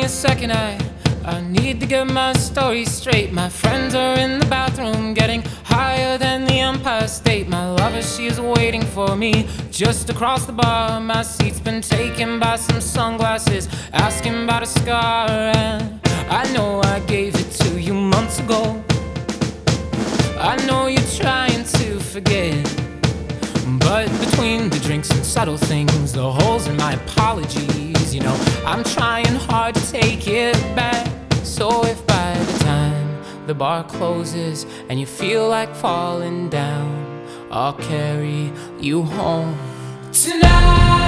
a second, I need to get my story straight. My friends are in the bathroom getting higher than the Empire State. My lover, she is waiting for me just across the bar. My seat's been taken by some sunglasses asking about a scar. And I know I gave it to you months ago. I know you're trying to forget, but between the drinks and subtle things, the holes in my apologies, you know, I'm trying hard to take it back. So if by the time the bar closes and you feel like falling down, I'll carry you home tonight.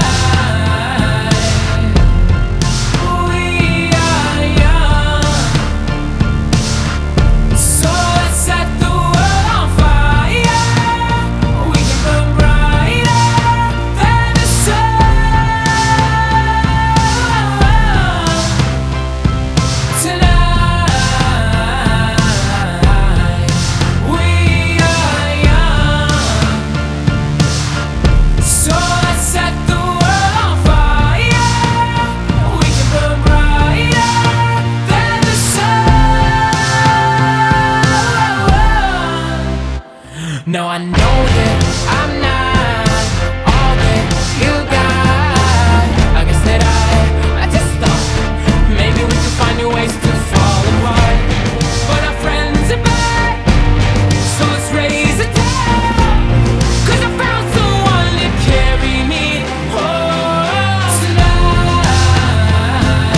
Now I know that I'm not all that you got. I guess that I just thought maybe we could find new ways to fall apart. But our friends are back, so let's raise a toast, 'cause I found someone to carry me home tonight.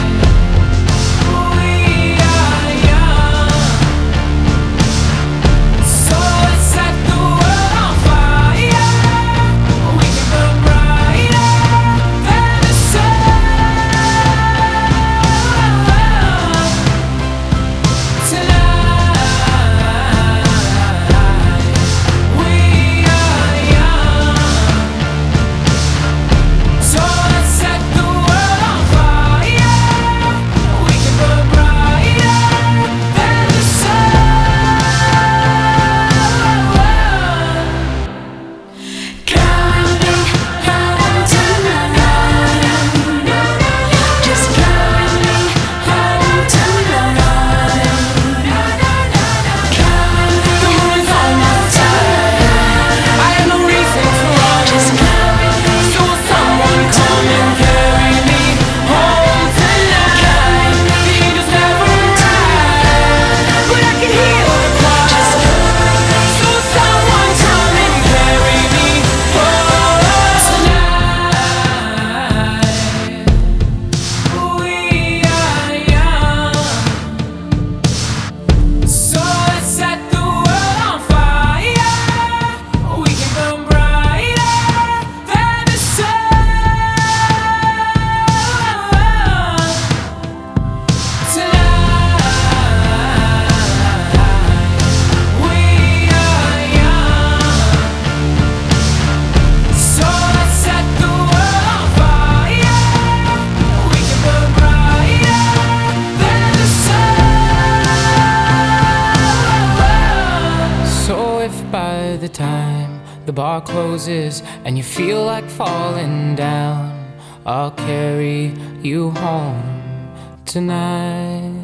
We are young, so let's set the world on fire. We can burn brighter than the sun tonight. We are young, so let's set the world on fire. We can burn brighter than the sun. Carry me home tonight. Just carry me home tonight. Carry me home tonight. I have no reason to run. Just carry me So will someone come and carry me home tonight? The angels never arrive, but I can hear the choir. So will someone come and carry me home tonight? We are young, so let's set the world on fire. We can burn brighter than the sun tonight. We are young, so let's set the world on fire. We can burn brighter than the sun. So if by the time the bar closes and you feel like falling down, I'll carry you home tonight.